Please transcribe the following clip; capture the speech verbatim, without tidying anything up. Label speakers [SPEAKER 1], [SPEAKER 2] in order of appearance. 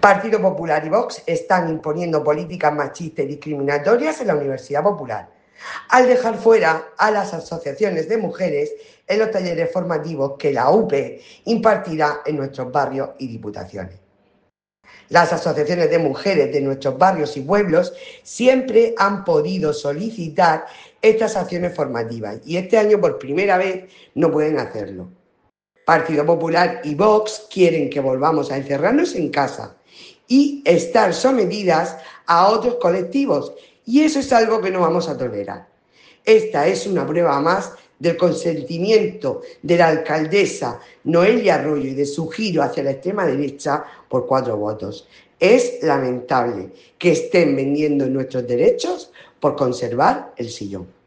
[SPEAKER 1] Partido Popular y Vox están imponiendo políticas machistas y discriminatorias en la Universidad Popular, al dejar fuera a las asociaciones de mujeres en los talleres formativos que la U P impartirá en nuestros barrios y diputaciones. Las asociaciones de mujeres de nuestros barrios y pueblos siempre han podido solicitar estas acciones formativas y este año por primera vez no pueden hacerlo. Partido Popular y Vox quieren que volvamos a encerrarnos en casa y estar sometidas a otros colectivos, y eso es algo que no vamos a tolerar. Esta es una prueba más del consentimiento de la alcaldesa Noelia Arroyo y de su giro hacia la extrema derecha por cuatro votos. Es lamentable que estén vendiendo nuestros derechos por conservar el sillón.